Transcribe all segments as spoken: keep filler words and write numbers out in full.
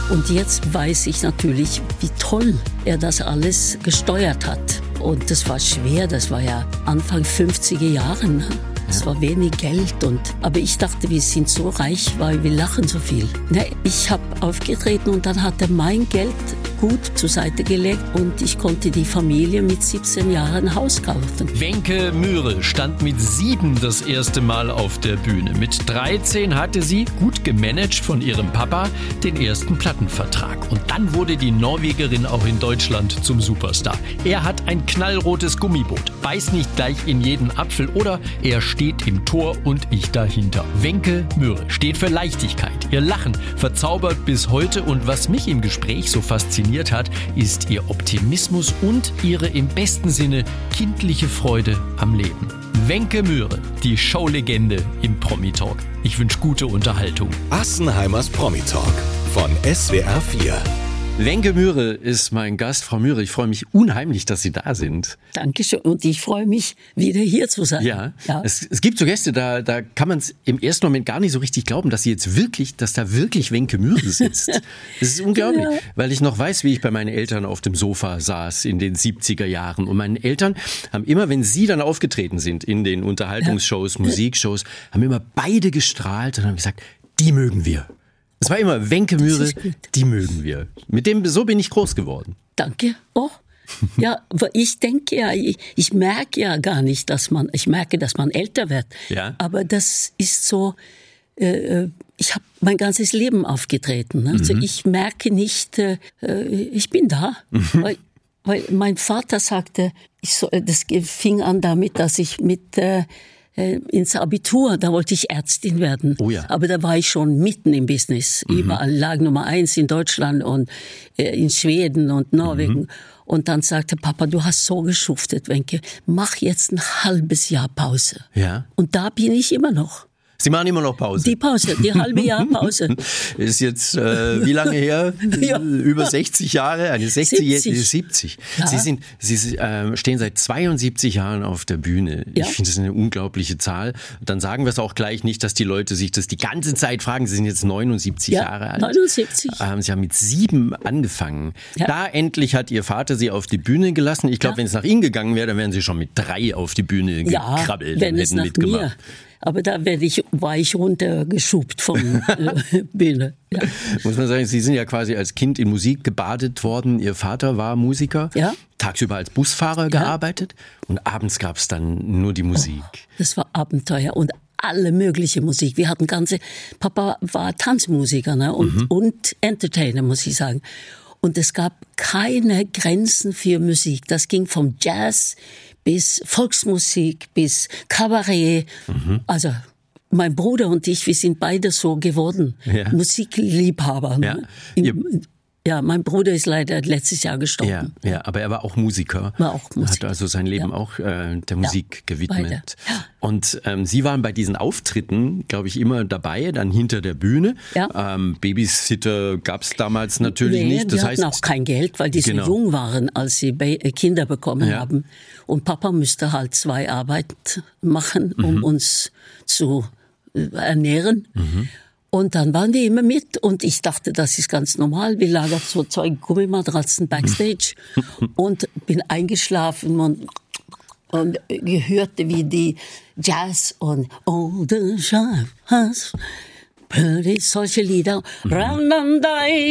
Und jetzt weiß ich natürlich, wie toll er das alles gesteuert hat. Und das war schwer, das war ja Anfang fünfziger Jahre. Ne? Es war wenig Geld. Und, aber ich dachte, wir sind so reich, weil wir lachen so viel. Ne? Ich habe aufgetreten und dann hat er mein Geld gut zur Seite gelegt und ich konnte die Familie mit siebzehn Jahren ein Haus kaufen. Wenke Myhre stand mit sieben das erste Mal auf der Bühne. Mit dreizehn hatte sie, gut gemanagt von ihrem Papa, den ersten Plattenvertrag. Und dann wurde die Norwegerin auch in Deutschland zum Superstar. Er hat ein knallrotes Gummiboot, beißt nicht gleich in jeden Apfel oder er steht im Tor und ich dahinter. Wenke Myhre steht für Leichtigkeit. Ihr Lachen verzaubert bis heute und was mich im Gespräch so fasziniert hat, ist ihr Optimismus und ihre im besten Sinne kindliche Freude am Leben. Wenke Myhre, die Showlegende im Promi-Talk. Ich wünsche gute Unterhaltung. Assenheimers Promi-Talk von S W R vier. Wenke Myhre ist mein Gast. Frau Myhre, ich freue mich unheimlich, dass Sie da sind. Dankeschön. Und ich freue mich, wieder hier zu sein. Ja, ja. Es, es gibt so Gäste, da, da kann man es im ersten Moment gar nicht so richtig glauben, dass sie jetzt wirklich, dass da wirklich Wenke Myhre sitzt. Das ist unglaublich, ja. Weil ich noch weiß, wie ich bei meinen Eltern auf dem Sofa saß in den siebziger Jahren. Und meine Eltern haben immer, wenn sie dann aufgetreten sind in den Unterhaltungsshows, ja. Musikshows, haben immer beide gestrahlt und haben gesagt, die mögen wir. Es war immer Wenke Myhre, die mögen wir. Mit dem, so bin ich groß geworden. Danke. Oh, ja, aber ich denke ja, ich, ich merke ja gar nicht, dass man, ich merke, dass man älter wird. Ja. Aber das ist so, äh, ich habe mein ganzes Leben aufgetreten. Ne? Also mhm. ich merke nicht, äh, ich bin da. Mhm. Weil, weil mein Vater sagte, ich soll, das fing an damit, dass ich mit, äh, ins Abitur, da wollte ich Ärztin werden. Oh ja. Aber da war ich schon mitten im Business. Mhm. Überall lag Nummer eins in Deutschland und äh, in Schweden und Norwegen. Mhm. Und dann sagte Papa, du hast so geschuftet, Wenke, mach jetzt ein halbes Jahr Pause. Ja. Und da bin ich immer noch. Sie machen immer noch Pause. Die Pause, die halbe Jahr Pause. Ist jetzt, äh, wie lange her? Ja. Über sechzig Jahre, eine sechzigjährige, siebzig. Ja. Sie sind, Sie äh, stehen seit zweiundsiebzig Jahren auf der Bühne. Ja. Ich finde das eine unglaubliche Zahl. Dann sagen wir es auch gleich nicht, dass die Leute sich das die ganze Zeit fragen. Sie sind jetzt neunundsiebzig ja, Jahre alt. neunundsiebzig. Ähm, Sie haben mit sieben angefangen. Ja. Da endlich hat Ihr Vater Sie auf die Bühne gelassen. Ich glaube, ja. wenn es nach Ihnen gegangen wäre, dann wären Sie schon mit drei auf die Bühne gekrabbelt ja, wenn und es hätten nach mitgemacht. Mir. Aber da werde ich, war ich runtergeschubt von äh, Bühne. Ja. Muss man sagen, Sie sind ja quasi als Kind in Musik gebadet worden. Ihr Vater war Musiker, ja. tagsüber als Busfahrer ja. gearbeitet und abends gab es dann nur die Musik. Oh, das war Abenteuer und alle mögliche Musik. Wir hatten ganze, Papa war Tanzmusiker, ne? und, mhm. und Entertainer, muss ich sagen. Und es gab keine Grenzen für Musik. Das ging vom Jazz bis Volksmusik, bis Kabarett. Mhm. Also mein Bruder und ich, wir sind beide so geworden. Ja. Musikliebhaber. Ne? Ja. Im, ja, mein Bruder ist leider letztes Jahr gestorben. Ja, ja, aber er war auch Musiker. War auch Musiker. Hat also sein Leben ja. auch äh, der Musik ja, gewidmet. Ja. Und ähm, Sie waren bei diesen Auftritten, glaube ich, immer dabei, dann hinter der Bühne. Ja. Ähm, Babysitter gab es damals natürlich nee, nicht. Das die heißt hatten auch kein Geld, weil die genau. so jung waren, als sie Kinder bekommen ja. haben. Und Papa müsste halt zwei Arbeiten machen, um mhm. uns zu ernähren. Mhm. Und dann waren wir immer mit und ich dachte, das ist ganz normal. Wir lagen auf so zwei Gummimatratzen backstage und bin eingeschlafen und, und hörte, wie die Jazz und All the Jazz, solche Lieder. Mhm.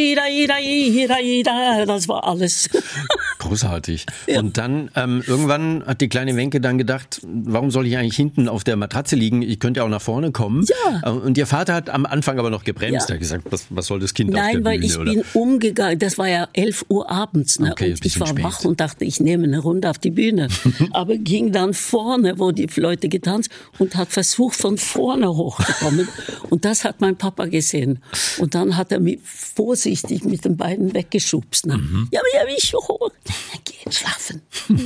Das war alles. Großartig. Ja. Und dann ähm, irgendwann hat die kleine Wenke dann gedacht, warum soll ich eigentlich hinten auf der Matratze liegen? Ich könnte ja auch nach vorne kommen. Ja. Und ihr Vater hat am Anfang aber noch gebremst. Ja. Er hat gesagt, was, was soll das Kind Nein, auf der weil Bühne? ich oder? bin umgegangen. Das war ja elf Uhr abends. Ne? Okay, und ich war spät. wach und dachte, ich nehme eine Runde auf die Bühne. Aber ging dann vorne, wo die Leute getanzt und hat versucht, von vorne hochzukommen. Und das hat mein Papa gesehen. Und dann hat er mich vorsichtig mit den Beinen weggeschubst. Ne? Mhm. Ja, aber ja, wie ich hoch. Geht schlafen.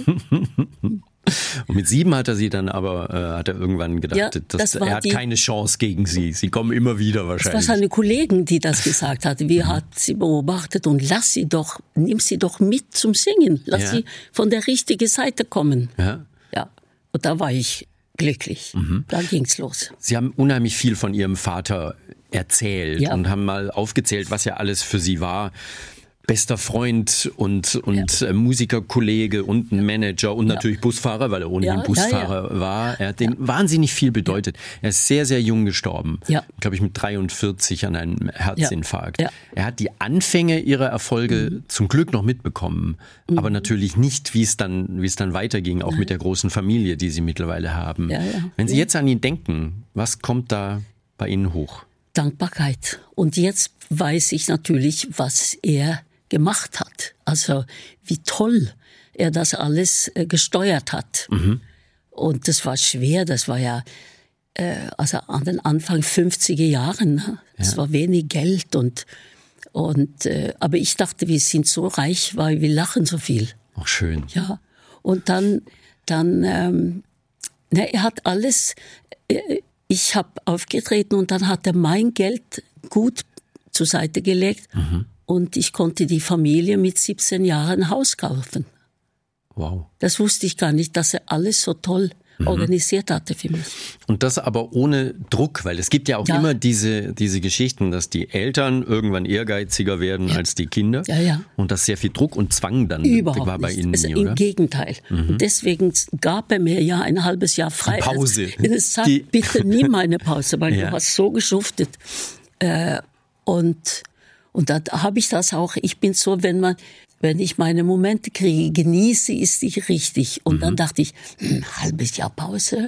Und mit sieben hat er sie dann aber, äh, hat er irgendwann gedacht, ja, dass, er hat die, keine Chance gegen sie. Sie kommen immer wieder wahrscheinlich. Das war seine Kollegen, die das gesagt hatten. Wir mhm. hat sie beobachtet und lass sie doch, nimm sie doch mit zum Singen. Lass ja. sie von der richtigen Seite kommen. Ja. Ja. Und da war ich glücklich. Mhm. Da ging's los. Sie haben unheimlich viel von Ihrem Vater erzählt ja. und haben mal aufgezählt, was ja alles für sie war. Bester Freund und, und ja. Musikerkollege und ein Manager und ja. natürlich Busfahrer, weil er ohnehin ja, Busfahrer ja, ja. war. Er hat den ja. wahnsinnig viel bedeutet. Ja. Er ist sehr, sehr jung gestorben. Ja. Glaube ich mit dreiundvierzig an einem Herzinfarkt. Ja. Ja. Er hat die Anfänge ihrer Erfolge mhm. zum Glück noch mitbekommen. Mhm. Aber natürlich nicht, wie es dann, wie es dann weiterging, auch Nein. mit der großen Familie, die sie mittlerweile haben. Ja, ja. Wenn Sie jetzt an ihn denken, was kommt da bei Ihnen hoch? Dankbarkeit. Und jetzt weiß ich natürlich, was er gemacht hat. Also wie toll er das alles äh, gesteuert hat. Mhm. Und das war schwer, das war ja äh, also an den Anfang fünfziger Jahren. Ne? Es ja. war wenig Geld und, und äh, aber ich dachte, wir sind so reich, weil wir lachen so viel. Ach, schön. Ja. Und dann, dann ähm, ne, er hat alles, äh, ich habe aufgetreten und dann hat er mein Geld gut zur Seite gelegt. Mhm. Und ich konnte die Familie mit siebzehn Jahren ein Haus kaufen. Wow. Das wusste ich gar nicht, dass er alles so toll mhm. organisiert hatte für mich. Und das aber ohne Druck, weil es gibt ja auch ja. immer diese, diese Geschichten, dass die Eltern irgendwann ehrgeiziger werden ja. als die Kinder. Ja, ja. Und dass sehr viel Druck und Zwang dann Überhaupt war bei nicht. Ihnen Also nie, im oder? Gegenteil. Mhm. Und deswegen gab er mir ja ein halbes Jahr frei. Die Pause. Also, es sagt, die bitte nie meine Pause, weil ja. du hast so geschuftet. Äh, und Und da habe ich das auch, ich bin so, wenn man, wenn ich meine Momente kriege, genieße, ist ich richtig. Und mhm. dann dachte ich, ein halbes Jahr Pause,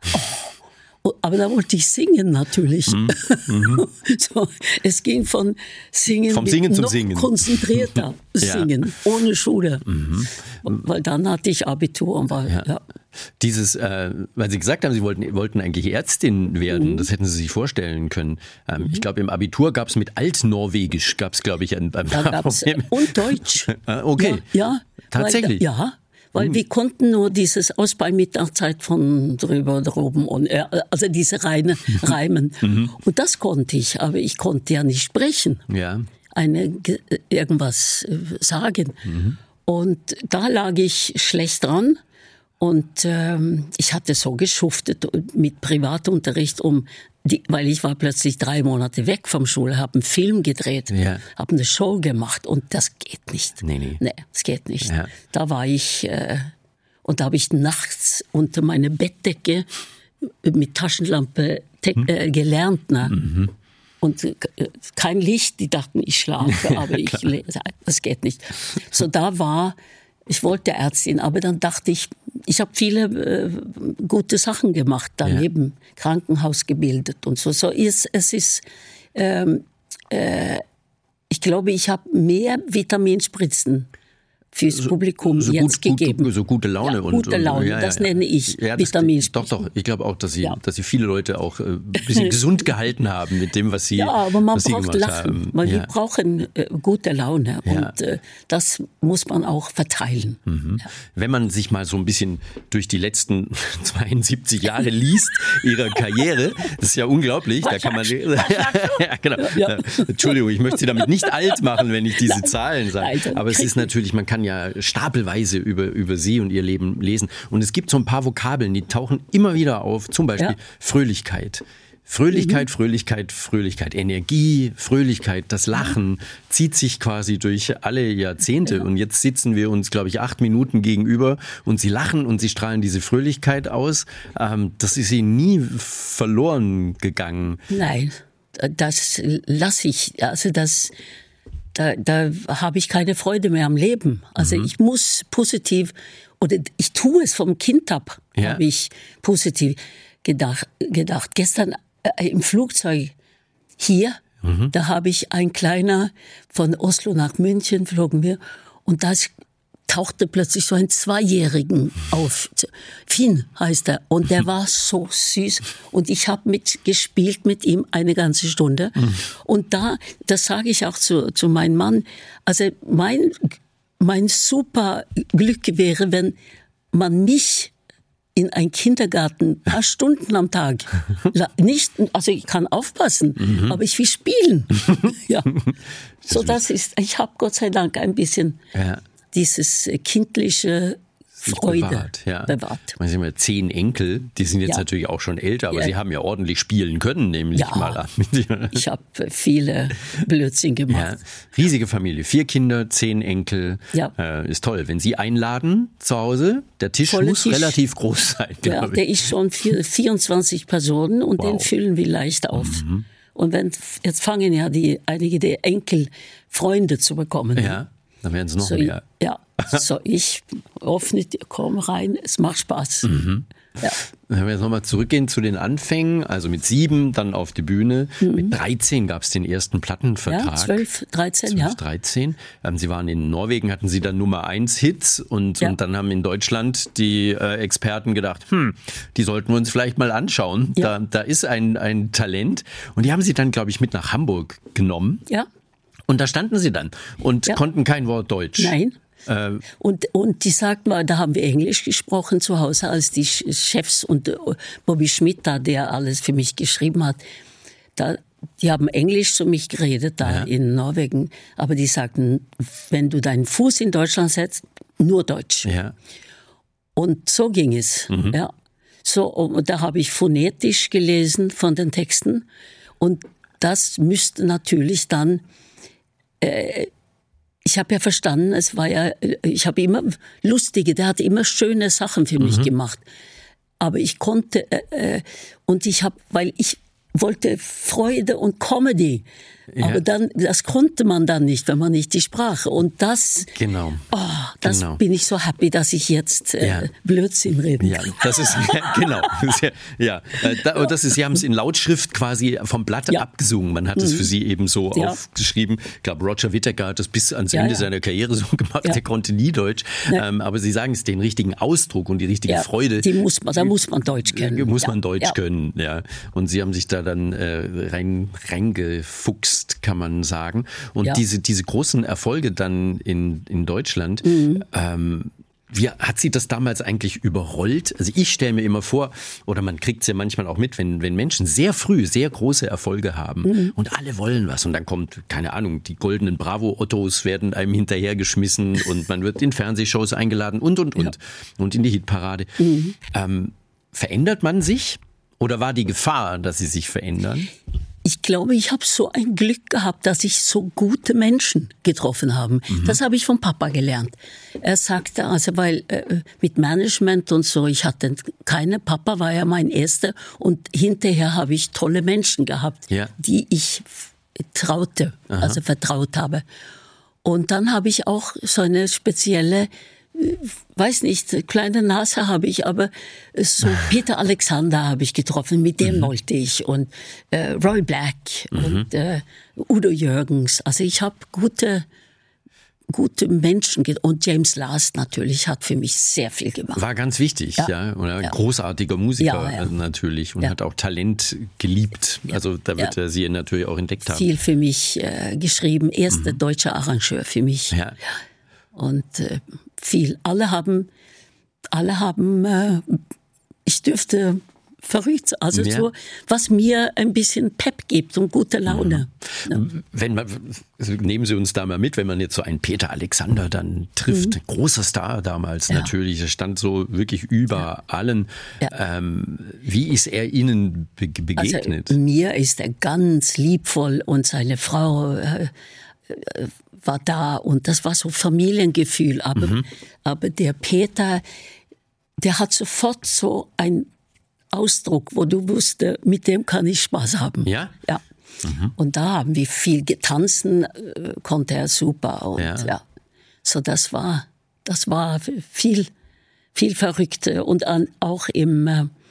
oh. Aber da wollte ich singen natürlich. Mhm. Mhm. So, es ging von Singen, Vom Singen zum noch Singen. konzentrierter Singen, ja. ohne Schule. Mhm. Weil dann hatte ich Abitur und war, ja. ja. Dieses, äh, weil Sie gesagt haben, Sie wollten, wollten eigentlich Ärztin werden, mhm. das hätten Sie sich vorstellen können. Ähm, mhm. Ich glaube, im Abitur gab es mit Altnorwegisch, gab es, glaube ich, ein, ein da gab's, und Deutsch. Okay, ja, ja, tatsächlich. Weil, ja, weil mhm. wir konnten nur dieses Aus bei Mittagszeit von drüber, droben, und, äh, also diese Reine, Reimen. Mhm. Und das konnte ich, aber ich konnte ja nicht sprechen. Ja. Eine, irgendwas sagen. Mhm. Und da lag ich schlecht dran. Und ähm, ich hatte so geschuftet mit Privatunterricht, um die, weil ich war plötzlich drei Monate weg vom Schule, habe einen Film gedreht, ja. habe eine Show gemacht und das geht nicht. Nee, nee. Nee, das geht nicht. Ja. Da war ich, äh, und da habe ich nachts unter meine Bettdecke mit Taschenlampe te- hm. äh, gelernt. Ne? Mhm. Und äh, kein Licht, die dachten, ich schlafe, aber ich lese, das geht nicht. So, da war... Ich wollte Ärztin, aber dann dachte ich, ich habe viele äh, gute Sachen gemacht, daneben ja. Krankenhaus gebildet und so. So ist, es ist, ähm, äh, ich glaube, ich habe mehr Vitaminspritzen fürs so, Publikum so jetzt gut, gegeben. Gut, so gute Laune. Ja, und, gute Laune, und, ja, das ja, nenne ich ja, Vitaminspritzen. Doch, doch, ich glaube auch, dass Sie, ja. dass Sie viele Leute auch äh, ein bisschen gesund gehalten haben mit dem, was Sie Ja, aber man was Sie braucht Lachen, haben. weil ja. wir brauchen äh, gute Laune ja. und äh, das muss man auch verteilen. Mhm. Ja. Wenn man sich mal so ein bisschen durch die letzten zweiundsiebzig Jahre liest, Ihrer Karriere, das ist ja unglaublich, da kann man... ja, genau. Ja. Entschuldigung, ich möchte Sie damit nicht alt machen, wenn ich diese Nein. Zahlen sage, aber es ist natürlich, man kann ja Stapel über, über Sie und Ihr Leben lesen. Und es gibt so ein paar Vokabeln, die tauchen immer wieder auf. Zum Beispiel ja. Fröhlichkeit. Fröhlichkeit, mhm. Fröhlichkeit, Fröhlichkeit. Energie, Fröhlichkeit, das Lachen zieht sich quasi durch alle Jahrzehnte. Ja. Und jetzt sitzen wir uns, glaube ich, acht Minuten gegenüber und Sie lachen und Sie strahlen diese Fröhlichkeit aus. Ähm, das ist Ihnen nie verloren gegangen. Nein, das lasse ich. Also das... Da, da habe ich keine Freude mehr am Leben. Also mhm. ich muss positiv, oder ich tue es vom Kind ab, ja. habe ich positiv gedacht. gedacht. Gestern äh, im Flugzeug hier, mhm. da habe ich ein kleiner, von Oslo nach München flogen wir, und da tauchte plötzlich so ein Zweijährigen auf. Finn heißt er. Und der war so süß. Und ich habe mitgespielt mit ihm eine ganze Stunde. Mhm. Und da, das sage ich auch zu, zu meinem Mann, also mein, mein super Glück wäre, wenn man mich in einen Kindergarten ein paar Stunden am Tag, nicht, also ich kann aufpassen, mhm. aber ich will spielen. Ja. So, das ist, ich habe Gott sei Dank ein bisschen... Ja. dieses kindliche Freude bewahrt. Ja. bewahrt. Man sieht mal, zehn Enkel, die sind jetzt ja. natürlich auch schon älter, aber ja. sie haben ja ordentlich spielen können, nämlich ja. mal an. Ich habe viele Blödsinn gemacht. Ja. Riesige Familie, vier Kinder, zehn Enkel. Ja. Äh, ist toll. Wenn Sie einladen zu Hause, der Tisch Volle muss Tisch. relativ groß sein. Ja, der ist schon für vierundzwanzig Personen und wow. den füllen wir leicht auf. Mhm. Und wenn, jetzt fangen ja die, einige der Enkel Freunde zu bekommen. Ja, dann werden es noch so, mehr. Ja, so ich öffne, komm rein, es macht Spaß. Mhm. Ja. Wenn wir jetzt nochmal zurückgehen zu den Anfängen, also mit sieben dann auf die Bühne, mhm. mit dreizehn gab es den ersten Plattenvertrag. Ja, zwölf, dreizehn, zwölf, ja. dreizehn. Ähm, Sie waren in Norwegen, hatten Sie dann Nummer eins Hits und, ja. und dann haben in Deutschland die äh, Experten gedacht, hm, die sollten wir uns vielleicht mal anschauen. Ja. Da, da ist ein, ein Talent und die haben Sie dann, glaube ich, mit nach Hamburg genommen. Ja. Und da standen Sie dann und ja. konnten kein Wort Deutsch. Nein. Und, und die sagten mal, da haben wir Englisch gesprochen zu Hause, als die Chefs und Bobby Schmidt da, der alles für mich geschrieben hat, da, die haben Englisch zu mich geredet da ja. in Norwegen, aber die sagten, wenn du deinen Fuß in Deutschland setzt, nur Deutsch. Ja. Und so ging es. Mhm. Ja. So, und da habe ich phonetisch gelesen von den Texten und das müsste natürlich dann äh, ich habe ja verstanden, es war ja, ich habe immer lustige, der hat immer schöne Sachen für mich mhm. gemacht. Aber ich konnte, äh, und ich habe, weil ich wollte Freude und Comedy. Ja. Aber dann, das konnte man dann nicht, wenn man nicht die Sprache. Und das, genau. oh, das genau. bin ich so happy, dass ich jetzt äh, ja. Blödsinn reden ja, kann. Das ist, ja, genau. Ja, ja. Das ist, Sie haben es in Lautschrift quasi vom Blatt ja. abgesungen. Man hat mhm. es für Sie eben so ja. aufgeschrieben. Ich glaube, Roger Whittaker hat das bis ans ja, Ende ja. seiner Karriere so gemacht. Ja. Der konnte nie Deutsch. Ja. Ähm, aber Sie sagen es, den richtigen Ausdruck und die richtige ja. Freude. Die muss man, da muss man Deutsch können. Muss man ja. Deutsch ja. können, ja. Und Sie haben sich da dann äh, rein, reingefuchst, kann man sagen. Und ja. diese, diese großen Erfolge dann in, in Deutschland, mhm. ähm, wie hat Sie das damals eigentlich überrollt? Also ich stelle mir immer vor, oder man kriegt es ja manchmal auch mit, wenn, wenn Menschen sehr früh sehr große Erfolge haben mhm. und alle wollen was und dann kommt, keine Ahnung, die goldenen Bravo-Ottos werden einem hinterhergeschmissen und man wird in Fernsehshows eingeladen und, und, und. Ja. Und in die Hitparade. Mhm. Ähm, verändert man sich? Oder war die Gefahr, dass Sie sich verändern? Ich glaube, ich habe so ein Glück gehabt, dass ich so gute Menschen getroffen habe. Mhm. Das habe ich vom Papa gelernt. Er sagte, also weil äh, mit Management und so, ich hatte keine, Papa war ja mein Erster und hinterher habe ich tolle Menschen gehabt, ja. die ich traute, Aha. also vertraut habe. Und dann habe ich auch so eine spezielle, weiß nicht, kleine Nase habe ich, aber so Peter Alexander habe ich getroffen, mit dem mhm. wollte ich und äh, Roy Black mhm. und äh, Udo Jürgens. Also ich habe gute gute Menschen und James Last natürlich hat für mich sehr viel gemacht. War ganz wichtig, ja, ja. Oder ja. großartiger Musiker ja, ja. natürlich und ja. hat auch Talent geliebt. Also da wird ja. er Sie natürlich auch entdeckt haben. Viel für mich äh, geschrieben, erster mhm. deutscher Arrangeur für mich. Ja. Und äh, viel. Alle haben, alle haben, äh, ich dürfte verrückt, also ja. so, was mir ein bisschen Pep gibt und gute Laune. Ja. Ja. Wenn man, also nehmen Sie uns da mal mit, wenn man jetzt so einen Peter Alexander dann trifft, mhm. großer Star damals ja. natürlich, er stand so wirklich über ja. allen. Ja. Ähm, wie ist er Ihnen be- begegnet? Also, mir ist er ganz liebvoll und seine Frau äh, war da und das war so Familiengefühl, aber, mhm. aber der Peter, der hat sofort so ein Ausdruck, wo du wusstest, mit dem kann ich Spaß haben. Ja? Ja. Mhm. Und da haben wir viel getanzen, äh, konnte er super und ja. ja. So das war, das war viel, viel Verrückte und an, auch im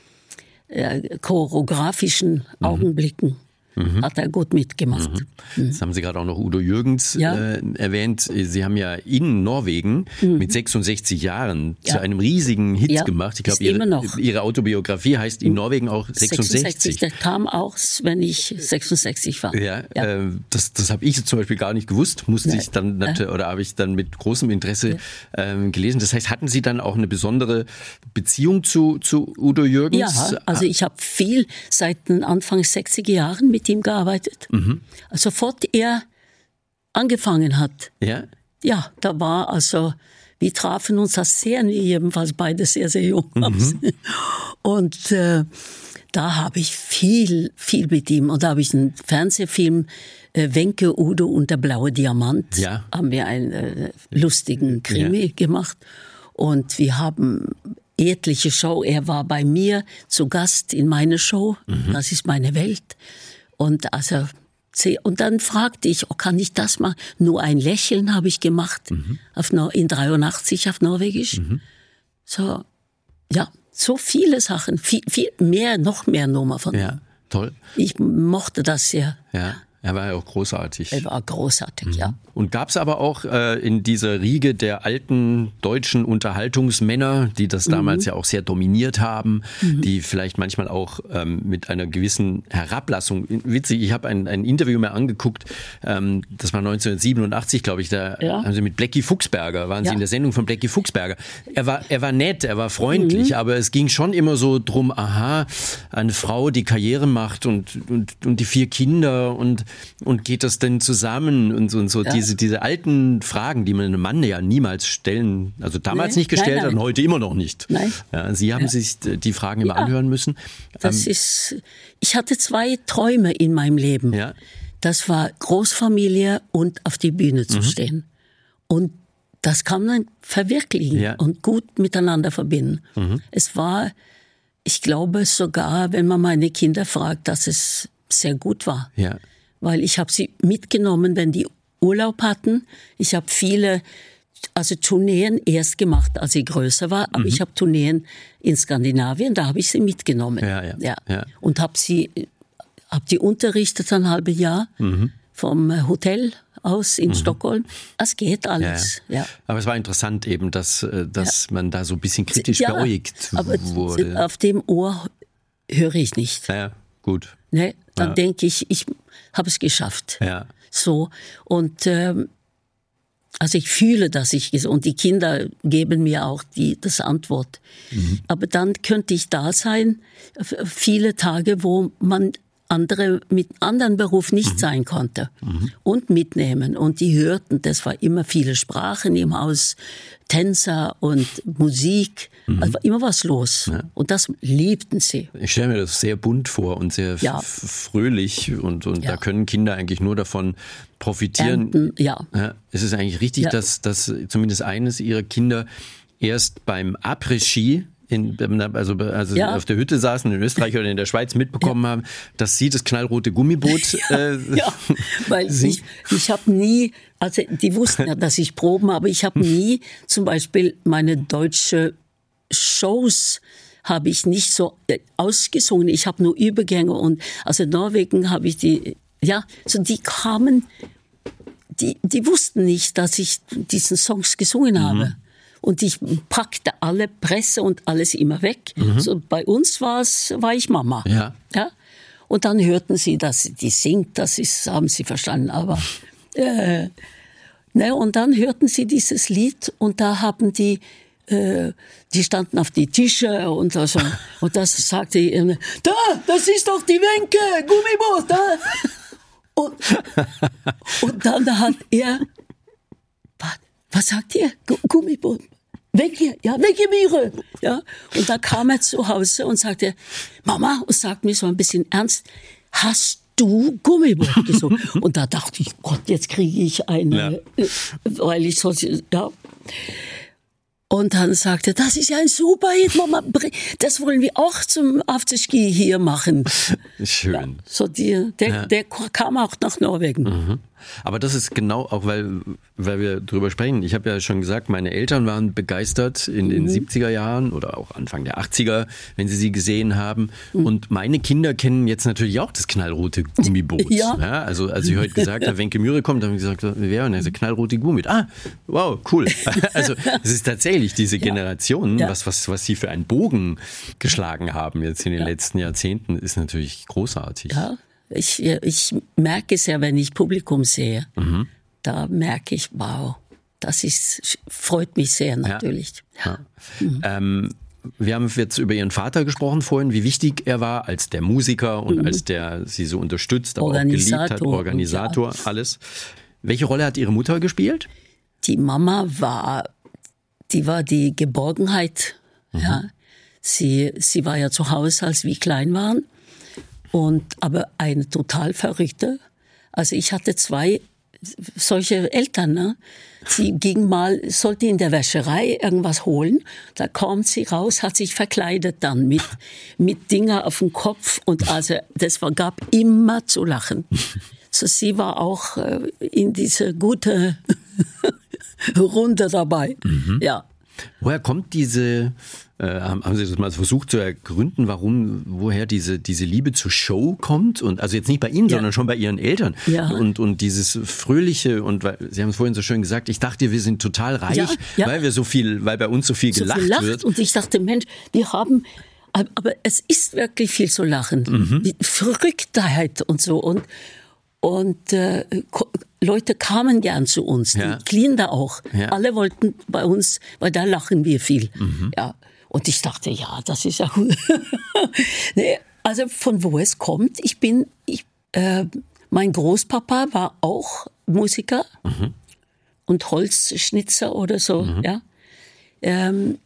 äh, choreografischen mhm. Augenblicken. Mhm. Hat er gut mitgemacht. Mhm. Jetzt haben Sie gerade auch noch Udo Jürgens ja. äh, erwähnt. Sie haben ja in Norwegen mhm. mit sechsundsechzig Jahren ja. zu einem riesigen Hit ja. gemacht. Ich glaube, Ihre, Ihre Autobiografie heißt in Norwegen auch sechsundsechzig. sechsundsechzig. Der kam auch, wenn ich sechsundsechzig war. Ja, ja. Äh, das, das habe ich zum Beispiel gar nicht gewusst. Musste ja. ich dann ja. oder habe ich dann mit großem Interesse ja. ähm, gelesen. Das heißt, hatten Sie dann auch eine besondere Beziehung zu, zu Udo Jürgens? Ja, also ich habe viel seit den Anfang sechziger Jahren mit ihm gearbeitet. Mhm. Sofort er angefangen hat. Ja? Ja, da war also, wir trafen uns als sehr, jedenfalls beide sehr, sehr jung. Mhm. Und äh, da habe ich viel, viel mit ihm. Und da habe ich einen Fernsehfilm, äh, Wenke, Udo und der blaue Diamant, ja. haben wir einen äh, lustigen Krimi ja. gemacht. Und wir haben etliche Show. Er war bei mir zu Gast in meiner Show. Mhm. Das ist meine Welt. Und also, und dann fragte ich, oh, kann ich das machen? Nur ein Lächeln habe ich gemacht. Mhm. Auf, in dreiundachtzig auf Norwegisch. Mhm. So, ja, so viele Sachen. Viel, viel mehr, noch mehr Nummer von ihm. Ja, toll. Ich mochte das sehr. Ja. Er war ja auch großartig. Er war großartig, mhm. ja. Und gab es aber auch äh, in dieser Riege der alten deutschen Unterhaltungsmänner, die das damals mhm. ja auch sehr dominiert haben, mhm. die vielleicht manchmal auch ähm, mit einer gewissen Herablassung, witzig, ich habe ein, ein Interview mir angeguckt, ähm, das war neunzehnhundertsiebenundachtzig, glaube ich, da ja. haben sie mit Blackie Fuchsberger, waren ja. sie in der Sendung von Blackie Fuchsberger. Er war, er war nett, er war freundlich, mhm. aber es ging schon immer so drum, aha, eine Frau, die Karriere macht und, und, und die vier Kinder und Und geht das denn zusammen und so, und so ja. diese, diese alten Fragen, die man einem Mann ja niemals stellen, also damals nee, nicht gestellt nein, nein. hat und heute immer noch nicht. Nein. Ja, Sie haben ja. sich die Fragen immer ja. anhören müssen. Das ähm, ist, ich hatte zwei Träume in meinem Leben. Ja. Das war Großfamilie und auf die Bühne zu mhm. stehen. Und das kann man verwirklichen ja. und gut miteinander verbinden. Mhm. Es war, ich glaube sogar, wenn man meine Kinder fragt, dass es sehr gut war. Ja. Weil ich habe sie mitgenommen, wenn die Urlaub hatten. Ich habe viele, also Tourneen erst gemacht, als sie größer war. Aber mhm. ich habe Tourneen in Skandinavien, da habe ich sie mitgenommen. Ja, ja, ja. ja. Und habe sie, habe die unterrichtet ein halbes Jahr mhm. vom Hotel aus in mhm. Stockholm. Es geht alles. Ja, ja. Ja. Aber es war interessant eben, dass, dass ja. man da so ein bisschen kritisch ja, beäugt aber wurde. Auf dem Ohr höre ich nicht. Ja, gut. Ne? Dann ja. denke ich, ich habe es geschafft. Ja. So. Und ähm, also ich fühle, dass ich es, und die Kinder geben mir auch die das Antwort. Mhm. Aber dann könnte ich da sein, viele Tage, wo man andere mit anderen Beruf nicht mhm. sein konnte mhm. und mitnehmen. Und die hörten, das war immer viele Sprachen im Haus, Tänzer und Musik, mhm. also war immer was los. Ja. Und das liebten sie. Ich stelle mir das sehr bunt vor und sehr ja. fröhlich und, und ja. da können Kinder eigentlich nur davon profitieren. Ernten, ja. Ja, es ist eigentlich richtig, ja. dass, dass zumindest eines ihrer Kinder erst beim Après-Ski In, also also ja. auf der Hütte saßen in Österreich oder in der Schweiz mitbekommen ja. haben, dass sie das knallrote Gummiboot äh, ja, weil singt. ich, ich habe nie, also die wussten ja, dass ich proben, aber ich habe nie zum Beispiel meine deutsche Shows habe ich nicht so ausgesungen, ich habe nur Übergänge und also in Norwegen habe ich die, ja, so die kamen, die, die wussten nicht, dass ich diesen Songs gesungen habe. Mhm. Und ich packte alle Presse und alles immer weg. Mhm. So, bei uns war's, war ich Mama. Ja. Ja? Und dann hörten sie, dass sie die singt, das ist, haben sie verstanden. Aber äh, ne, und dann hörten sie dieses Lied und da haben die, äh, die standen auf die Tische und so. Und das sagte ich, äh, da, das ist doch die Wenke, Gummiboot, da. Und, und dann hat er, was sagt ihr? Gummiboot. Weg hier, ja, weg hier, Mire. Ja. Und da kam er zu Hause und sagte, Mama, und sagt mir so ein bisschen ernst, hast du Gummiboot gesungen? Und da dachte ich, Gott, jetzt kriege ich eine, ja. weil ich so, ja. Und dann sagte er, das ist ja ein super Hit, Mama, das wollen wir auch zum Afterski hier machen. Schön. Ja, so die, der, ja. der kam auch nach Norwegen. Mhm. Aber das ist genau auch, weil, weil wir drüber sprechen. Ich habe ja schon gesagt, meine Eltern waren begeistert in den mhm. siebziger Jahren oder auch Anfang der achtziger, wenn sie sie gesehen haben. Mhm. Und meine Kinder kennen jetzt natürlich auch das knallrote Gummiboot. Ja. Ja, also als ich heute gesagt habe, Wenke Myhre kommt, haben wir gesagt, wer? Und er sagt, knallrote Gummiboot. Ah, wow, cool. Also es ist tatsächlich diese Generation, ja. was, was, was sie für einen Bogen geschlagen haben jetzt in den ja. letzten Jahrzehnten, ist natürlich großartig. Ja. Ich, ich merke es ja, wenn ich Publikum sehe. Mhm. Da merke ich, wow, das ist, freut mich sehr natürlich. Ja. Ja. Mhm. Ähm, wir haben jetzt über Ihren Vater gesprochen vorhin, wie wichtig er war als der Musiker und mhm. als der Sie so unterstützt, aber auch geliebt hat, Organisator, ja. alles. Welche Rolle hat Ihre Mutter gespielt? Die Mama war die war die Geborgenheit. Mhm. Ja. Sie, sie war ja zu Hause, als wir klein waren. Und, aber eine total verrückte. Also ich hatte zwei solche Eltern, ne? Sie ging mal, sollte in der Wäscherei irgendwas holen. Da kommt sie raus, hat sich verkleidet dann mit, mit Dinger auf dem Kopf. Und also, das war, gab immer zu lachen. So, sie war auch äh, in diese gute Runde dabei. Mhm. Ja. Woher kommt diese, äh, haben Sie das mal versucht zu ergründen, warum, woher diese, diese Liebe zur Show kommt? Und also jetzt nicht bei Ihnen, ja. sondern schon bei Ihren Eltern. Ja. Und, und dieses Fröhliche, und weil, Sie haben es vorhin so schön gesagt, ich dachte, wir sind total reich, ja, ja. weil wir so viel, weil bei uns so viel so gelacht viel lacht. wird. Und ich dachte, Mensch, wir haben, aber es ist wirklich viel zu lachen. Mhm. Die Verrücktheit und so. Und, und äh, Leute kamen gern zu uns, ja. die Kinder auch. Ja. Alle wollten bei uns, weil da lachen wir viel. Mhm. Ja. Und ich dachte, ja, das ist ja gut. Nee, also von wo es kommt, ich bin, ich, äh, mein Großpapa war auch Musiker mhm. und Holzschnitzer oder so. Mhm. Ja. Ähm,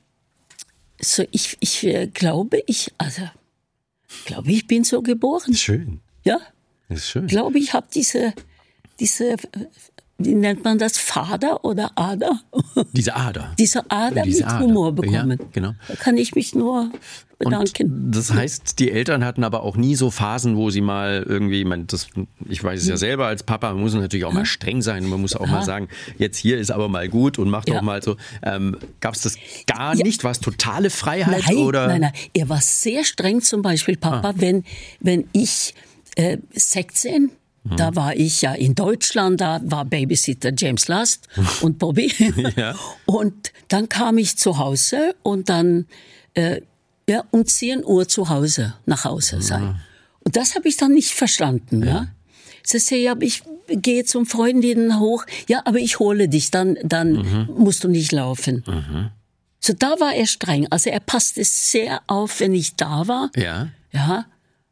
so ich, ich äh, glaube, ich, also glaube ich bin so geboren. Schön. Ja. Das ist schön. Ich glaube, ich habe diese, diese, wie nennt man das, Fader oder Ader? Diese Ader. Diese Ader diese mit Ader. Humor bekommen. Ja, genau. Da kann ich mich nur bedanken. Und das heißt, die Eltern hatten aber auch nie so Phasen, wo sie mal irgendwie, ich, meine, das, ich weiß es ja selber als Papa, man muss natürlich auch mal streng sein, man muss auch ja. mal sagen, jetzt hier ist aber mal gut und macht ja. auch mal so. Ähm, Gab es das gar ja. nicht? War es totale Freiheit? Nein, oder? nein, nein. Er war sehr streng zum Beispiel, Papa, ah. wenn, wenn ich äh, sechzehn Hm. Da war ich ja in Deutschland, da war Babysitter James Last und Bobby. Ja. Und dann kam ich zu Hause und dann äh, ja, um zehn Uhr zu Hause, nach Hause sein. Ja. Und das habe ich dann nicht verstanden. Ja. Ja? Sie sagte, ja, ich gehe zum Freundinnen hoch. Ja, aber ich hole dich, dann, dann mhm. musst du nicht laufen. Mhm. So, da war er streng. Also er passte sehr auf, wenn ich da war. Ja. Ja.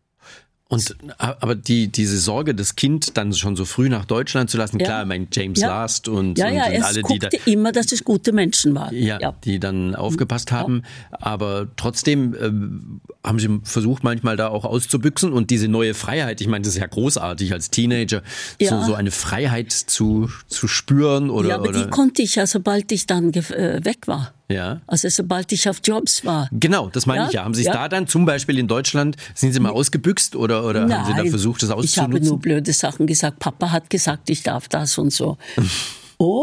Und, aber die, diese Sorge, das Kind dann schon so früh nach Deutschland zu lassen, ja. klar, mein James ja. Last und, ja, ja, und, und alle, die da immer, dass es gute Menschen waren. Ja, ja. die dann aufgepasst haben. Ja. Aber trotzdem äh, haben sie versucht, manchmal da auch auszubüchsen und diese neue Freiheit, ich meine, das ist ja großartig als Teenager, ja. so, so eine Freiheit zu, zu spüren. Oder, ja, aber oder? die konnte ich ja, sobald ich dann äh, weg war. Ja. Also sobald ich auf Jobs war. Genau, das meine ja? ich ja. Haben Sie es ja. da dann zum Beispiel in Deutschland, sind Sie mal ausgebüxt oder, oder Nein, haben Sie da versucht, das auszunutzen? Ich habe nur blöde Sachen gesagt. Papa hat gesagt, ich darf das und so. Oh?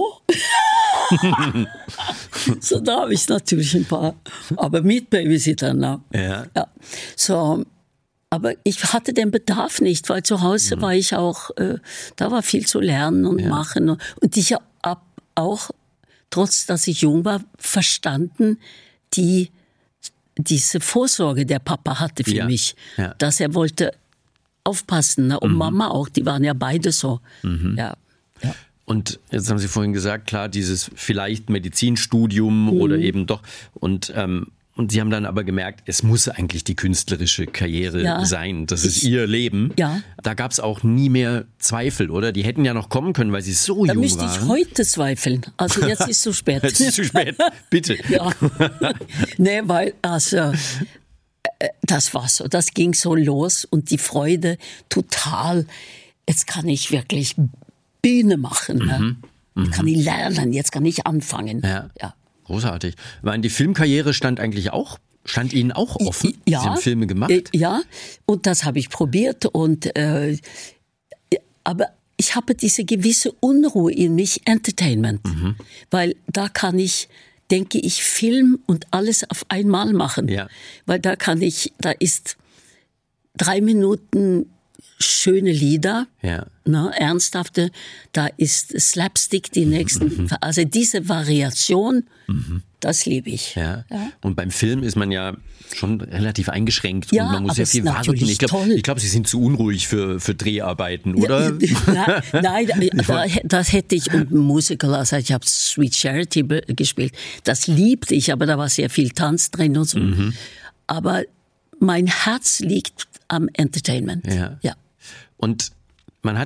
So, da habe ich natürlich ein paar, aber mit Babysittern. Ja. Ja. So, aber ich hatte den Bedarf nicht, weil zu Hause mhm. war ich auch, äh, da war viel zu lernen und ja. machen. Und, und ich habe auch, trotz dass ich jung war, verstanden, die, diese Vorsorge der Papa hatte für ja. mich. Ja. Dass er wollte aufpassen, ne? Und mhm. Mama auch, die waren ja beide so. Mhm. Ja. Ja. Und jetzt haben Sie vorhin gesagt, klar, dieses vielleicht Medizinstudium mhm. oder eben doch. Und, ähm, und Sie haben dann aber gemerkt, es muss eigentlich die künstlerische Karriere ja. sein. Das ist ich, Ihr Leben. Ja. Da gab es auch nie mehr Zweifel, oder? Die hätten ja noch kommen können, weil Sie so da jung waren. Da müsste ich heute zweifeln. Also jetzt ist es zu spät. Jetzt ist es zu spät, bitte. Ja. Nee, weil, also, das war so, das ging so los und die Freude total. Jetzt kann ich wirklich Bühne machen. Ne? Mhm. Mhm. Kann ich lernen, jetzt kann ich anfangen. Ja. Ja. Großartig. Ich meine, die Filmkarriere stand eigentlich auch, stand Ihnen auch offen? Ja. Sie haben Filme gemacht? Ja, und das habe ich probiert. Und, äh, aber ich habe diese gewisse Unruhe in mich, Entertainment. Mhm. Weil da kann ich, denke ich, Film und alles auf einmal machen. Ja. Weil da kann ich, da ist drei Minuten schöne Lieder, ja. ne, ernsthafte, da ist Slapstick die nächsten, mhm. also diese Variation, mhm. das liebe ich. Ja. Ja. Und beim Film ist man ja schon relativ eingeschränkt ja, und man muss ja viel warten. Ich glaube, glaub, Sie sind zu unruhig für, für Dreharbeiten, oder? Ja, nein, da, das hätte ich, und ein Musical, also ich habe Sweet Charity gespielt, das liebte ich, aber da war sehr viel Tanz drin und so. Mhm. Aber mein Herz liegt am Entertainment. Ja. ja. Und man hat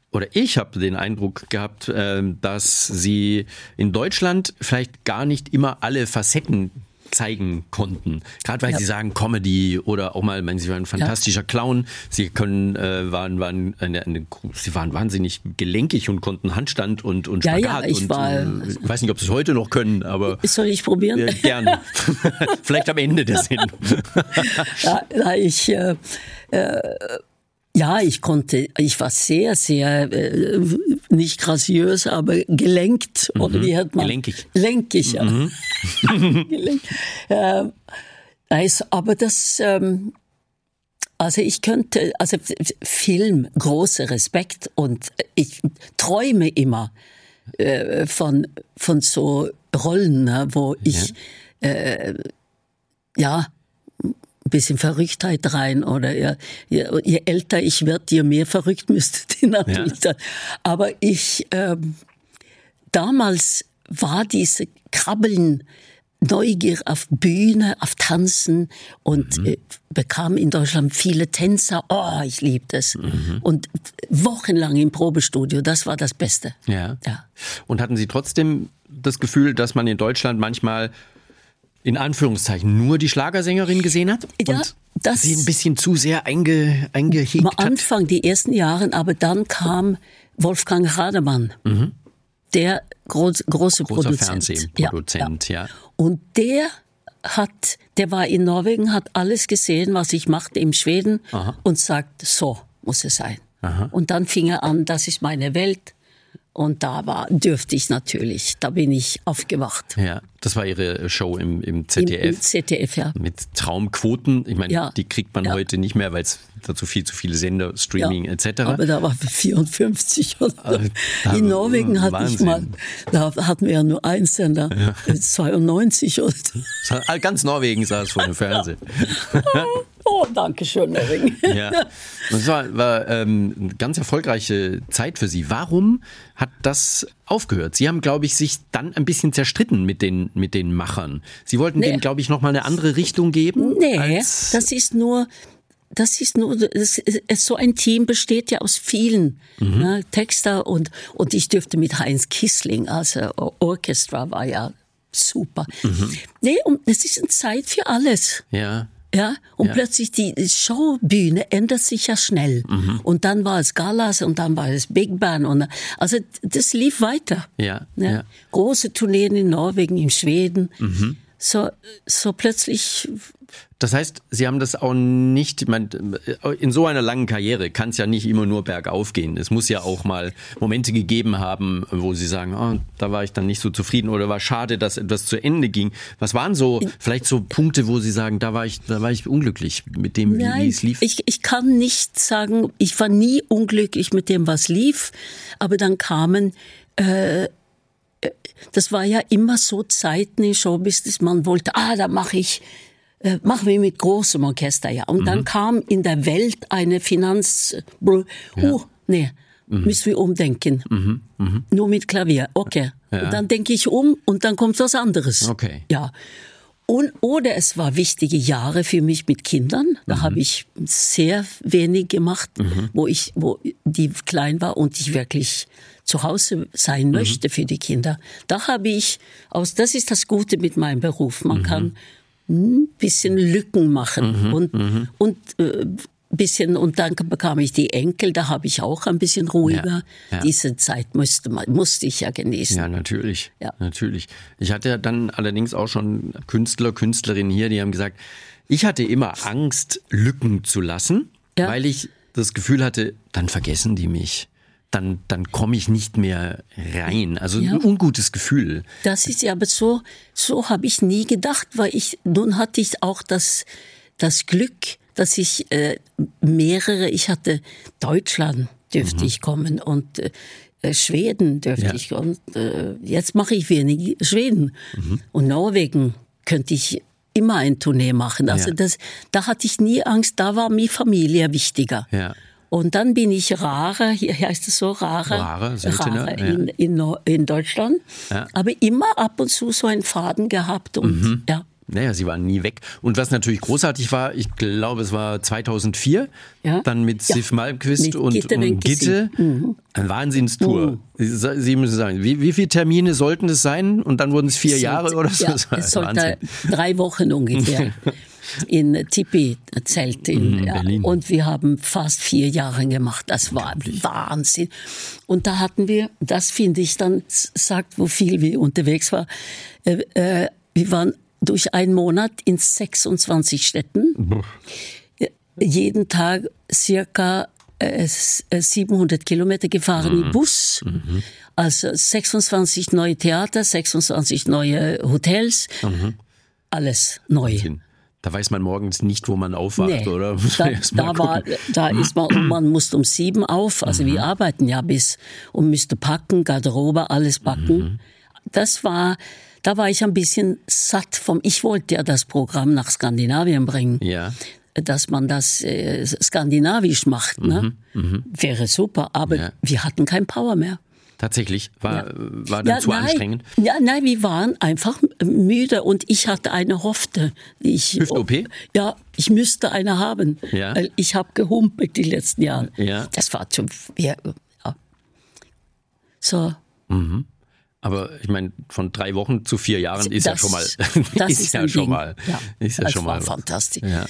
oder ich habe den Eindruck gehabt, dass Sie in Deutschland vielleicht gar nicht immer alle Facetten zeigen konnten. Gerade weil ja. Sie sagen Comedy oder auch mal, meine, Sie waren ein fantastischer ja. Clown. Sie können, äh, waren, waren eine, eine, Sie waren wahnsinnig gelenkig und konnten Handstand und, und Spagat. Ja, ja, ich und, war, äh, ich weiß nicht, ob Sie es heute noch können, aber... Soll ich probieren? Äh, gerne. Vielleicht am Ende der Sendung. ja, ich... Äh, äh, Ja, ich konnte, ich war sehr, sehr, äh, nicht graziös, aber gelenkt. Mhm. Oder wie hat man? Gelenkig. Lenkig, ja. Mhm. Gelenk. äh, also, aber das, ähm, also ich könnte, also Film, großer Respekt und ich träume immer äh, von, von so Rollen, ne, wo ich, ja, äh, ja ein bisschen Verrücktheit rein oder ja, je, je älter ich werde, je mehr verrückt müsste die natürlich sein. Ja. Aber ich, ähm, damals war diese Krabbeln, Neugier auf Bühne, auf Tanzen und mhm. äh, bekam in Deutschland viele Tänzer. Oh, ich liebe das. Mhm. Und wochenlang im Probestudio, das war das Beste. Ja. ja. Und hatten Sie trotzdem das Gefühl, dass man in Deutschland manchmal in Anführungszeichen nur die Schlagersängerin gesehen hat ja, und das sie ein bisschen zu sehr einge, eingehegt hat? Am Anfang, die ersten Jahre, aber dann kam Wolfgang Rademann, mhm. der groß, große Großer Produzent. Fernsehproduzent, ja, ja. ja. Und der hat, der war in Norwegen, hat alles gesehen, was ich machte in Schweden. Aha. Und sagt, so muss es sein. Aha. Und dann fing er an, das ist meine Welt. Und da war, dürfte ich natürlich, da bin ich aufgewacht. Ja, das war Ihre Show im, im Z D F. Im, im Z D F, ja. Mit Traumquoten. Ich meine, ja. die kriegt man ja. heute nicht mehr, weil es dazu viel zu viele Sender, Streaming ja. et cetera. Aber da war vierundfünfzig. Oder also, in Norwegen hatte ich mal, da hatten wir ja nur einen Sender, ja. zweiundneunzig. Oder ganz Norwegen saß vor dem Fernsehen. Oh, danke schön, Norwegen. Ja. Das war, war ähm, eine ganz erfolgreiche Zeit für Sie. Warum hat das aufgehört? Sie haben, glaube ich, sich dann ein bisschen zerstritten mit den, mit den Machern. Sie wollten nee. dem, glaube ich, noch mal eine andere Richtung geben. Nee, als das ist nur... Das ist nur, das ist, so ein Team besteht ja aus vielen mhm. ne, Texter und, und ich dürfte mit Heinz Kissling, also Orchestra war ja super. Mhm. Nee, und es ist eine Zeit für alles. Ja. Ja, und ja. plötzlich die Showbühne ändert sich ja schnell. Mhm. Und dann war es Galas und dann war es Big Band und also das lief weiter. Ja. Ne? ja. Große Tourneen in Norwegen, in Schweden. Mhm. So, so plötzlich. Das heißt, Sie haben das auch nicht, ich meine, in so einer langen Karriere kann es ja nicht immer nur bergauf gehen. Es muss ja auch mal Momente gegeben haben, wo Sie sagen, oh, da war ich dann nicht so zufrieden oder war schade, dass etwas zu Ende ging. Was waren so vielleicht so Punkte, wo Sie sagen, da war ich, da war ich unglücklich mit dem, wie, Nein, wie es lief? Ich, ich kann nicht sagen, ich war nie unglücklich mit dem, was lief, aber dann kamen äh, das war ja immer so Zeiten in Showbusiness, man wollte, ah, da mache ich, äh, machen wir mit großem Orchester, ja. Und mhm. dann kam in der Welt eine Finanz, oh, ja. nee, mhm. müssen wir umdenken. Mhm. Mhm. Nur mit Klavier, okay. Ja. Und dann denke ich um und dann kommt was anderes. Okay. Ja. Und, oder es war wichtige Jahre für mich mit Kindern. Da mhm. habe ich sehr wenig gemacht, mhm. wo ich, wo die klein war und ich wirklich zu Hause sein möchte mhm. für die Kinder. Da habe ich, aus, das ist das Gute mit meinem Beruf. Man mhm. kann ein bisschen Lücken machen mhm. und, mhm. und, äh, bisschen, und dann bekam ich die Enkel, da habe ich auch ein bisschen ruhiger. Ja, ja. Diese Zeit musste, musste ich ja genießen. Ja, natürlich. Ja. natürlich. Ich hatte dann allerdings auch schon Künstler, Künstlerinnen hier, die haben gesagt, ich hatte immer Angst, Lücken zu lassen, ja. weil ich das Gefühl hatte, dann vergessen die mich. Dann, dann komme ich nicht mehr rein. Also ja. ein ungutes Gefühl. Das ist ja, aber so, so habe ich nie gedacht, weil ich, nun hatte ich auch das, das Glück, dass ich äh, mehrere, ich hatte Deutschland dürfte mhm. ich kommen und äh, Schweden dürfte ja. ich und äh, jetzt mache ich wenig Schweden mhm. und Norwegen könnte ich immer ein Tournee machen. Also ja. das, da hatte ich nie Angst, da war mir Familie wichtiger. Ja. Und dann bin ich Rare, hier heißt es so, Rare, Rare, seltener, Rare in, in, in Deutschland. Ja. Aber immer ab und zu so einen Faden gehabt und mhm. ja. Naja, sie waren nie weg. Und was natürlich großartig war, ich glaube, es war zweitausendvier, ja. dann mit ja. Sif Malmkvist mit und Gitte. Und Gitte. Mhm. Eine Wahnsinnstour. Mhm. Sie müssen sagen, wie, wie viele Termine sollten es sein? Und dann wurden es vier es Jahre oder so? Ja, es sollte drei Wochen ungefähr. In Tipi-Zelt in, in Berlin. Ja. Und wir haben fast vier Jahre gemacht. Das war Wahnsinn. Und da hatten wir, das finde ich dann, sagt, wo viel wir unterwegs waren, äh, äh, wir waren durch einen Monat in sechsundzwanzig Städten. Buh. Jeden Tag circa äh, siebenhundert Kilometer gefahren mhm. im Bus. Mhm. Also sechsundzwanzig neue Theater, sechsundzwanzig neue Hotels. Mhm. Alles neu. Wahnsinn. Da weiß man morgens nicht, wo man aufwacht, nee, oder? Da, da, war, da ist man, man muss um sieben auf. Also mhm. wir arbeiten ja bis und müsste packen, Garderobe, alles packen. Mhm. Das war, da war ich ein bisschen satt vom, ich wollte ja das Programm nach Skandinavien bringen. Ja. Dass man das äh, skandinavisch macht, ne? Mhm. Mhm. Wäre super. Aber ja. wir hatten kein Power mehr. Tatsächlich? War, ja. war das ja, zu nein, anstrengend? Ja, nein, wir waren einfach müde und ich hatte eine Hofte. Hüft-O P? Ja, ich müsste eine haben. Ja. Weil ich habe gehumpelt die letzten Jahre. Ja. Das war zu... Ja, ja. So. Mhm. Aber ich meine, von drei Wochen zu vier Jahren ist das, ja schon mal... Das ist, ist ja schon mal, ja, ist ja das schon war mal fantastisch. Ja.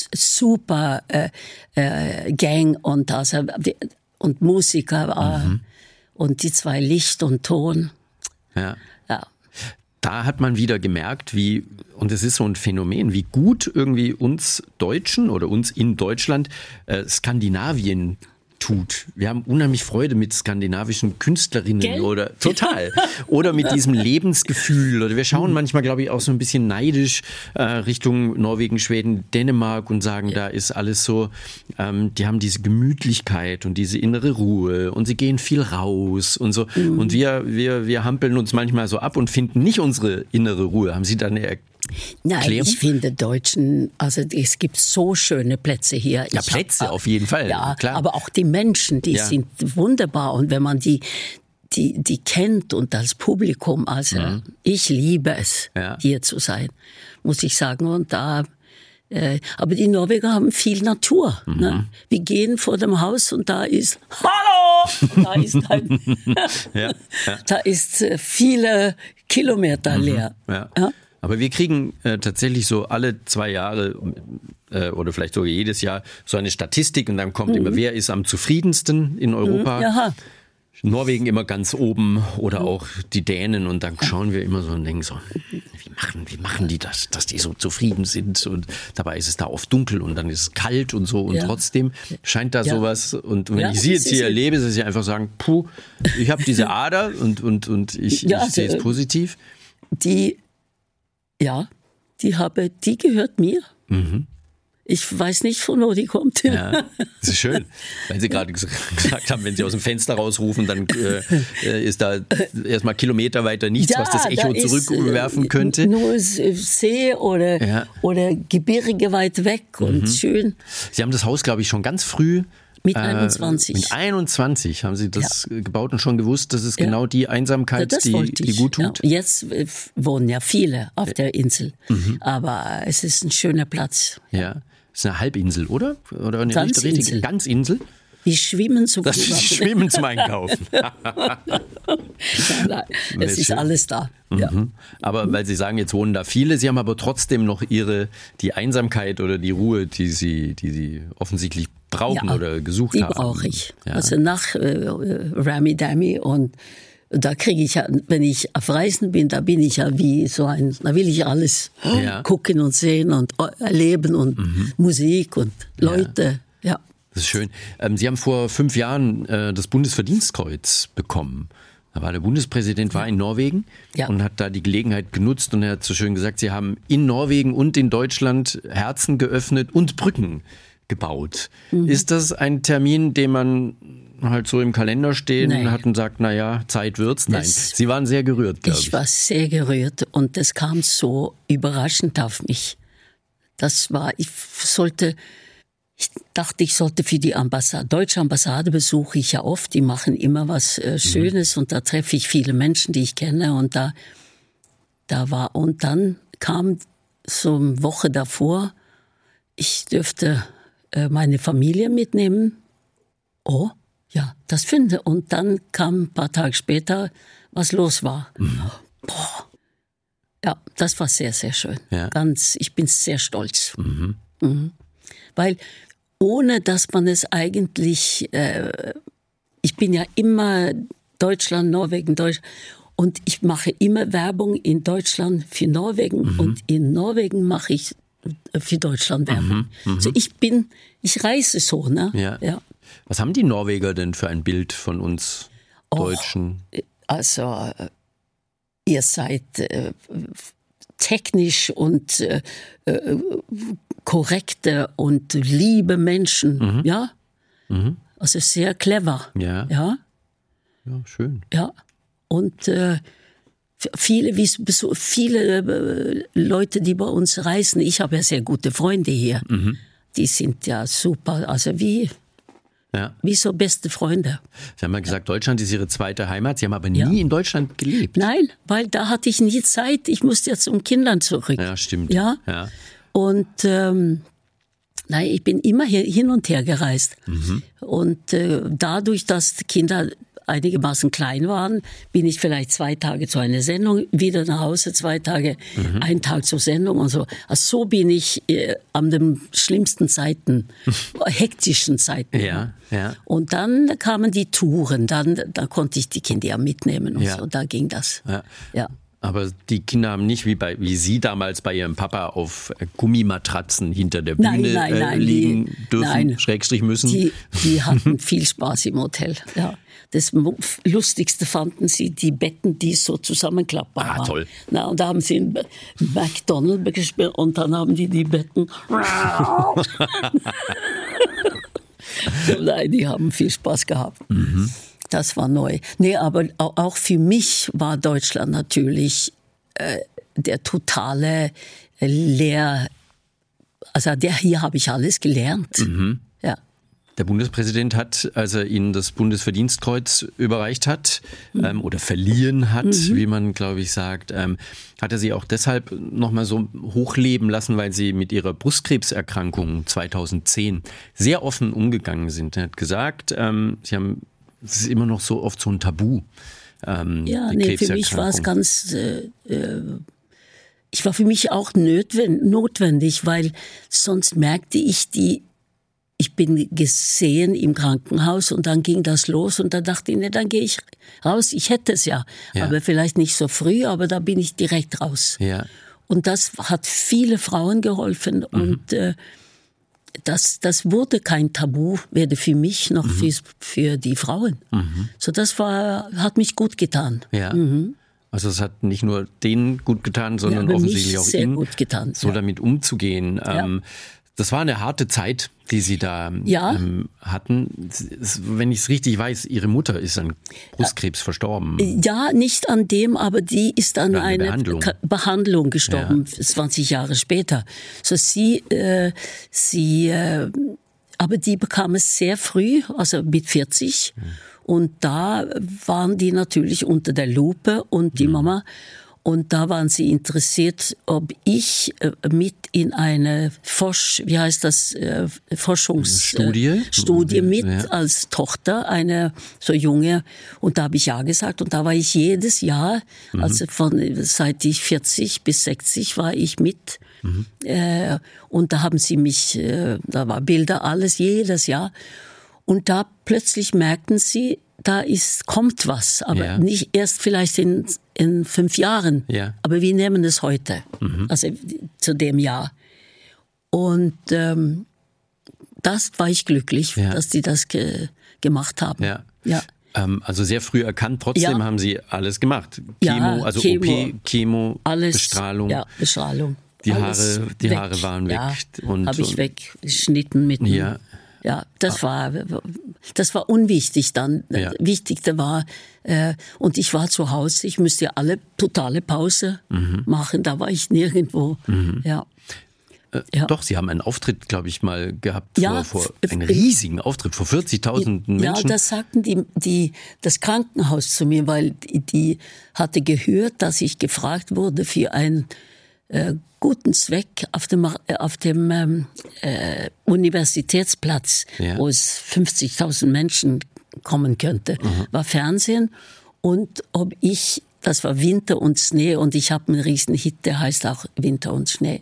Super äh, äh, Gang und, also, und Musiker... Mhm. Und die zwei Licht und Ton. Ja. ja. Da hat man wieder gemerkt, wie, und es ist so ein Phänomen, wie gut irgendwie uns Deutschen oder uns in Deutschland äh, Skandinavien tut. Wir haben unheimlich Freude mit skandinavischen Künstlerinnen Gell? oder total oder mit diesem Lebensgefühl oder wir schauen manchmal, glaube ich, auch so ein bisschen neidisch äh, Richtung Norwegen, Schweden, Dänemark und sagen, ja. da ist alles so, ähm, die haben diese Gemütlichkeit und diese innere Ruhe und sie gehen viel raus und so mhm. und wir wir wir hampeln uns manchmal so ab und finden nicht unsere innere Ruhe. Haben Sie da eine Nein, Klärung? Ich finde Deutschen, also es gibt so schöne Plätze hier. Ja, ich Plätze hab, auf jeden Fall, ja, klar. Aber auch die Menschen, die ja. sind wunderbar und wenn man die die die kennt und als Publikum, also mhm. ich liebe es, ja. hier zu sein, muss ich sagen. Und da, äh, aber die Norweger haben viel Natur. Mhm. Ne? Wir gehen vor dem Haus und da ist Hallo, da ist ein, ja, ja. da ist äh, viele Kilometer mhm. leer. Ja. Ja? Aber wir kriegen äh, tatsächlich so alle zwei Jahre äh, oder vielleicht sogar jedes Jahr so eine Statistik und dann kommt mhm. immer, wer ist am zufriedensten in Europa. Mhm. Jaha. Norwegen immer ganz oben oder auch die Dänen und dann schauen wir immer so und denken so, wie machen, wie machen die das, dass die so zufrieden sind und dabei ist es da oft dunkel und dann ist es kalt und so und ja. trotzdem scheint da ja. sowas und wenn ja, ich sie jetzt hier erlebe, dass sie einfach sagen, puh, ich habe diese Ader und, und, und ich, ja, ich sehe es positiv. Die Ja, die habe, die gehört mir. Mhm. Ich weiß nicht, von wo die kommt. Ja, das ist schön. Weil Sie gerade gesagt haben, wenn Sie aus dem Fenster rausrufen, dann äh, ist da erstmal Kilometer weiter nichts, ja, was das Echo da zurückwerfen könnte. Nur See oder, ja. oder Gebirge weit weg und mhm. schön. Sie haben das Haus, glaube ich, schon ganz früh Mit einundzwanzig. Äh, mit einundzwanzig haben Sie das ja. gebaut und schon gewusst, dass es ja. genau die Einsamkeit, ja, die, die gut tut? Ja. Jetzt wohnen ja viele auf der Insel, mhm. aber es ist ein schöner Platz. Ja, es ist eine Halbinsel, oder? Oder eine Ganz richtige Insel. Ganzinsel? Wir schwimmen zum das Schwimmen zum Einkaufen. nein, nein, es ist schön. Alles da. Mhm. Ja. Aber weil Sie sagen, jetzt wohnen da viele, Sie haben aber trotzdem noch Ihre, die Einsamkeit oder die Ruhe, die Sie, die Sie offensichtlich brauchen ja, oder gesucht die haben. Die brauche ich. Ja. Also nach äh, Rami Dami und da kriege ich ja, wenn ich auf Reisen bin, da bin ich ja wie so ein, da will ich alles ja. gucken und sehen und erleben und mhm. Musik und Leute, ja. ja. Das ist schön. Sie haben vor fünf Jahren das Bundesverdienstkreuz bekommen. Da war der Bundespräsident war in Norwegen ja. und hat da die Gelegenheit genutzt und er hat so schön gesagt, Sie haben in Norwegen und in Deutschland Herzen geöffnet und Brücken gebaut. Mhm. Ist das ein Termin, den man halt so im Kalender stehen Nein. hat und sagt, naja, Zeit wird's? Nein, das, Sie waren sehr gerührt, glaube ich. Ich war sehr gerührt und das kam so überraschend auf mich. Das war, ich sollte, ich dachte, ich sollte für die Ambassade, deutsche Ambassade besuche ich ja oft, die machen immer was äh, Schönes mhm. und da treffe ich viele Menschen, die ich kenne und da, da war, und dann kam so eine Woche davor, ich dürfte äh, meine Familie mitnehmen. Oh, ja, das finde. Und dann kam ein paar Tage später, was los war. Mhm. Boah. Ja, das war sehr, sehr schön. Ja. Ganz, ich bin sehr stolz. Mhm. Mhm. Weil ohne, dass man es eigentlich, äh, ich bin ja immer Deutschland, Norwegen, Deutschland. Und ich mache immer Werbung in Deutschland für Norwegen. Mhm. Und in Norwegen mache ich für Deutschland Werbung. Mhm. Mhm. Also ich bin, ich reise so, ne? Ja. Ja. Was haben die Norweger denn für ein Bild von uns Deutschen? Och, also, ihr seid äh, technisch und äh, korrekte und liebe Menschen, mhm. ja? Mhm. Also sehr clever. Ja. Ja, ja schön. Ja. Und äh, viele, wie so viele äh, Leute, die bei uns reisen, ich habe ja sehr gute Freunde hier, mhm. die sind ja super, also wie, ja. wie so beste Freunde. Sie haben ja gesagt, Deutschland ist Ihre zweite Heimat, Sie haben aber nie ja. in Deutschland gelebt. Nein, weil da hatte ich nie Zeit, ich musste ja zum Kindern zurück. Ja, stimmt. Ja, ja. Und ähm, nein, ich bin immer hier, hin und her gereist. Mhm. Und äh, dadurch, dass die Kinder einigermaßen klein waren, bin ich vielleicht zwei Tage zu einer Sendung, wieder nach Hause, zwei Tage, mhm. einen Tag zur Sendung und so. Also so bin ich äh, an den schlimmsten Zeiten, hektischen Zeiten. Ja, ja. Und dann kamen die Touren, dann, dann konnte ich die Kinder ja mitnehmen und ja. so, da ging das. Ja. Ja. Aber die Kinder haben nicht wie bei wie Sie damals bei Ihrem Papa auf Gummimatratzen hinter der Bühne nein, nein, nein, äh, liegen die, dürfen, nein, Schrägstrich müssen. Die, die hatten viel Spaß im Hotel. Ja. Das Lustigste fanden sie die Betten, die so zusammenklappbar waren. Ah, toll. Na, und da haben sie in McDonald's gespielt und dann haben die die Betten. Nein, die haben viel Spaß gehabt. Mhm. Das war neu. Nee, aber auch für mich war Deutschland natürlich äh, der totale Lehr... Also der, hier habe ich alles gelernt. Mhm. Ja. Der Bundespräsident hat, als er Ihnen das Bundesverdienstkreuz überreicht hat mhm. ähm, oder verliehen hat, mhm. wie man, glaube ich, sagt, ähm, hat er Sie auch deshalb nochmal so hochleben lassen, weil Sie mit Ihrer Brustkrebserkrankung zweitausendzehn sehr offen umgegangen sind. Er hat gesagt, ähm, Sie haben... Es ist immer noch so oft so ein Tabu. Ähm, ja, nee, für mich war es ganz, äh, äh, ich war für mich auch notwendig, notwendig, weil sonst merkte ich die, ich bin gesehen im Krankenhaus und dann ging das los und dann dachte ich, ne, dann gehe ich raus. Ich hätte es ja, ja, aber vielleicht nicht so früh, aber da bin ich direkt raus. Ja. Und das hat viele Frauen geholfen mhm. und äh, Das, das wurde kein Tabu, weder für mich noch mhm. für, für die Frauen. Mhm. So, das war, hat mich gut getan. Ja. Mhm. Also es hat nicht nur denen gut getan, sondern ja, offensichtlich auch sehr Ihnen, gut getan. so ja. damit umzugehen. Ja. Ähm, das war eine harte Zeit, die Sie da ja. ähm, hatten. Wenn ich es richtig weiß, Ihre Mutter ist an Brustkrebs verstorben. Ja, nicht an dem, aber die ist an eine, eine einer Behandlung, Behandlung gestorben, ja. zwanzig Jahre später. So sie, äh, sie, äh, aber die bekam es sehr früh, also mit vierzig. Mhm. Und da waren die natürlich unter der Lupe und die mhm. Mama. Und da waren sie interessiert, ob ich äh, mit in eine Forsch, wie heißt das, äh, Forschungsstudie äh, Studie mit ja. als Tochter, eine so junge. Und da habe ich ja gesagt. Und da war ich jedes Jahr, mhm. also von seit ich vierzig bis sechzig war ich mit. Mhm. Äh, und da haben sie mich, äh, da war Bilder, alles jedes Jahr. Und da plötzlich merkten sie, da ist, kommt was, aber ja. nicht erst vielleicht in, in fünf Jahren. Ja. Aber wir nehmen es heute, mhm. also zu dem Jahr. Und ähm, das war ich glücklich, ja. dass die das ge- gemacht haben. Ja. Ja. Ähm, also sehr früh erkannt, trotzdem ja. haben Sie alles gemacht. Chemo, ja, also Chemo, O P, Chemo, alles, Bestrahlung. Ja, Bestrahlung. Die alles Haare, die weg. Haare waren weg. Ja, und habe ich weggeschnitten mit ja. Ja, das war, das war unwichtig dann. Ja. Wichtigste war, äh, und ich war zu Hause, ich müsste ja alle totale Pause mhm. machen, da war ich nirgendwo. Mhm. Ja. Äh, ja. Doch, Sie haben einen Auftritt, glaube ich, mal gehabt, ja, vor, vor einen riesigen Auftritt vor vierzigtausend Menschen. Ja, das sagten die, die, das Krankenhaus zu mir, weil die, die hatte gehört, dass ich gefragt wurde für ein äh, guten Zweck auf dem, auf dem ähm, äh, Universitätsplatz, ja. wo es fünfzigtausend Menschen kommen könnte, mhm. war Fernsehen. Und ob ich, das war Winter und Schnee, und ich habe einen riesen Hit, der heißt auch Winter und Schnee.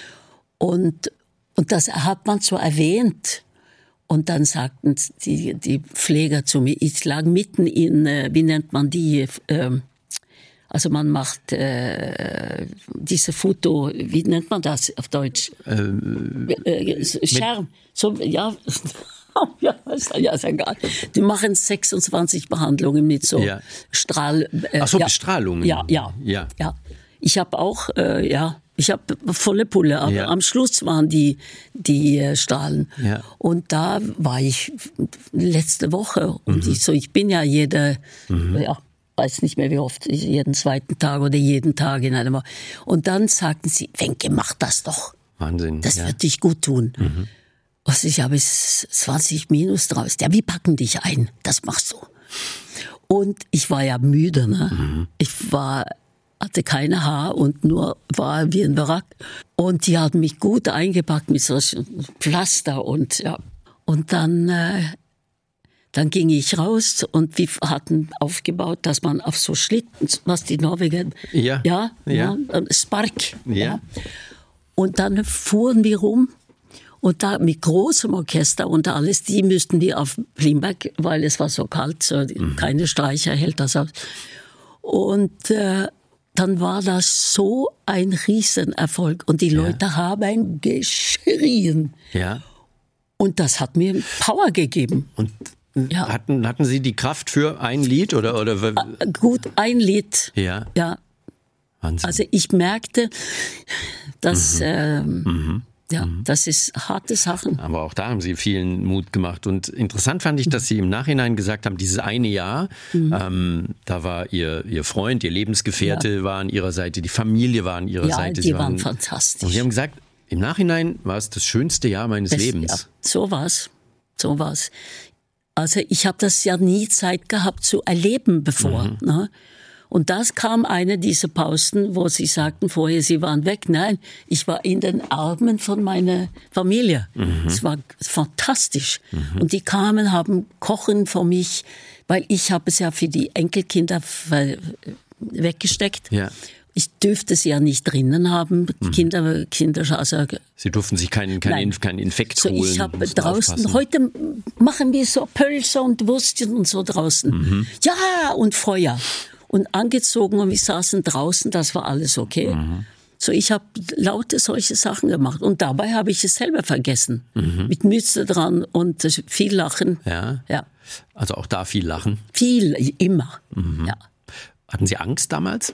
Und, und das hat man so erwähnt. Und dann sagten die, die Pfleger zu mir, ich lag mitten in, äh, wie nennt man die, äh, also man macht äh, diese Foto, wie nennt man das auf Deutsch? Ähm, äh, Scherm. So, ja, ja, ja, ist egal. Die machen sechsundzwanzig Behandlungen mit so ja. Strahl. Äh, Ach so, ja. Bestrahlungen. Ja, ja, ja. ja. Ich habe auch, äh, ja, ich habe volle Pulle, aber ja. am Schluss waren die, die äh, Strahlen. Ja. Und da war ich letzte Woche. Und mhm. ich so, ich bin ja jede, mhm. ja, weiß nicht mehr wie oft, jeden zweiten Tag oder jeden Tag in einer Woche. Und dann sagten sie, Wenke, mach das doch. Wahnsinn. Das ja. wird dich gut tun. Mhm. Also ich habe zwanzig Minus draus. Ja, wie packen dich ein? Das machst du. Und ich war ja müde, ne? Mhm. Ich war, hatte keine Haar und nur war wie ein Barack. Und die hatten mich gut eingepackt mit solchen Pflaster und ja. Und dann, äh, dann ging ich raus und wir hatten aufgebaut, dass man auf so Schlitten, was die Norweger, ja, ja, ja. ja Spark, ja. ja. Und dann fuhren wir rum. Und da mit großem Orchester und alles, die müssten wir auf Limberg, weil es war so kalt, so mhm. keine Streicher hält das aus. Und äh, dann war das so ein Riesenerfolg und die Leute ja. haben geschrien. Ja. Und das hat mir Power gegeben. Und ja. hatten, hatten Sie die Kraft für ein Lied oder oder? Gut, ein Lied. Ja. Ja. Wahnsinn. Also ich merkte, dass mhm. ähm, mhm. Ja, das ist harte Sachen. Aber auch da haben Sie vielen Mut gemacht. Und interessant fand ich, dass Sie im Nachhinein gesagt haben, dieses eine Jahr, mhm. ähm, da war Ihr, Ihr Freund, Ihr Lebensgefährte ja. war an Ihrer Seite, die Familie war an Ihrer ja, Seite. Die Sie waren, waren waren fantastisch. Und Sie haben gesagt, im Nachhinein war es das schönste Jahr meines das, Lebens. Ja, so war's. So war's. Also ich habe das ja nie Zeit gehabt zu erleben bevor. Mhm. Ne? Und das kam eine dieser Pausen, wo Sie sagten vorher, Sie waren weg. Nein, ich war in den Armen von meiner Familie. Mhm. Es war fantastisch. Mhm. Und die kamen, haben Kochen für mich, weil ich habe es ja für die Enkelkinder weggesteckt. Ja. Ich dürfte sie ja nicht drinnen haben. Mhm. Kinder, Kinder, also Sie durften sich keinen, keinen, keinen Infekt so, holen. Ich habe draußen, aufpassen. Heute machen wir so Pölzer und Würstchen und so draußen. Mhm. Ja, und Feuer. Und angezogen und wir saßen draußen, das war alles okay. Mhm. So, ich habe laute solche Sachen gemacht und dabei habe ich es selber vergessen. Mhm. Mit Mütze dran und viel Lachen. Ja. ja. Also auch da viel Lachen? Viel, immer. Mhm. Ja. Hatten Sie Angst damals?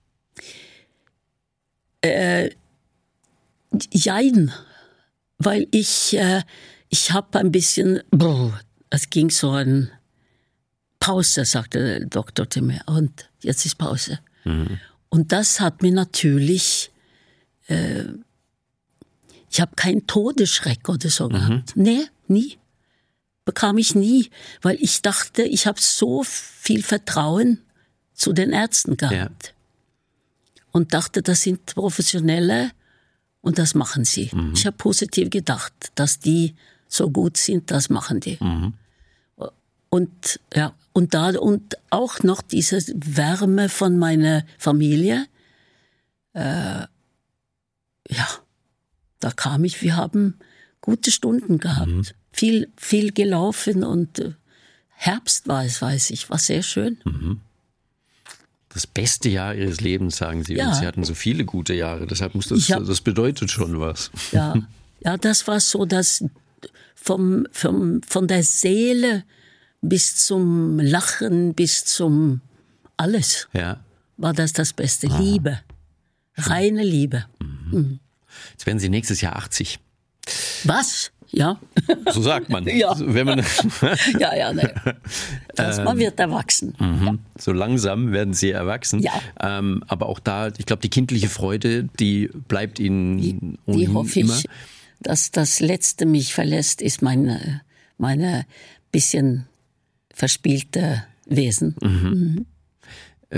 Äh, jein. Weil ich, äh, ich habe ein bisschen, brr, es ging so ein Pause, sagte der Doktor zu mir. Und jetzt ist Pause. Mhm. Und das hat mir natürlich, äh, ich habe keinen Todesschreck oder so mhm. gehabt. Nee, nie. Bekam ich nie. Weil ich dachte, ich habe so viel Vertrauen zu den Ärzten gehabt. Ja. Und dachte, das sind Professionelle und das machen sie. Mhm. Ich habe positiv gedacht, dass die so gut sind, das machen die. Mhm. Und ja, und da und auch noch diese Wärme von meiner Familie. Äh, ja, da kam ich. Wir haben gute Stunden gehabt, mhm. viel viel gelaufen und äh, Herbst war es, weiß ich, war sehr schön. Mhm. Das beste Jahr Ihres Lebens, sagen Sie. Ja. Und Sie hatten so viele gute Jahre. Deshalb muss das, hab, das bedeutet schon was. Ja, ja, das war so, dass vom, vom von der Seele bis zum Lachen, bis zum alles, ja. war das das Beste. Ah. Liebe, reine Liebe. Mhm. Mhm. Jetzt werden Sie nächstes Jahr achtzig. Was? Ja. So sagt man. Ja, Wenn man ja, ja. Ne. Das, man wird erwachsen. Mhm. Ja. So langsam werden Sie erwachsen. Ja. Ähm, aber auch da, ich glaube, die kindliche Freude, die bleibt Ihnen Die, die hoffe immer. ich, dass das Letzte mich verlässt, ist meine, meine bisschen verspielte Wesen. Mhm. Mhm.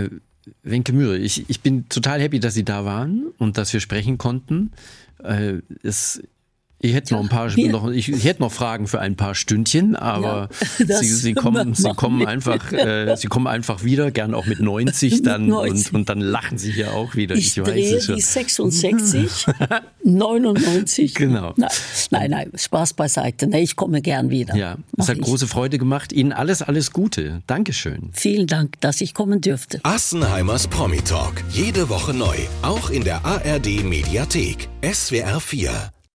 Wenke Mühre, ich, ich bin total happy, dass Sie da waren und dass wir sprechen konnten. Äh, es Ich hätte noch ein paar, noch, ich, ich hätte noch Fragen für ein paar Stündchen, aber ja, Sie, Sie kommen, Sie kommen einfach, äh, Sie kommen einfach wieder, gern auch mit neunzig dann mit neunzig. Und, und dann lachen Sie hier auch wieder. Ich, ich drehe weiß, die sechsundsechzig, neunundneunzig. Genau. Nein, nein, nein, Spaß beiseite. Nee, ich komme gern wieder. Ja, es hat ich. große Freude gemacht. Ihnen alles, alles Gute. Dankeschön. Vielen Dank, dass ich kommen dürfte. Assenheimers Promi Talk. Jede Woche neu. Auch in der A R D Mediathek. S W R vier.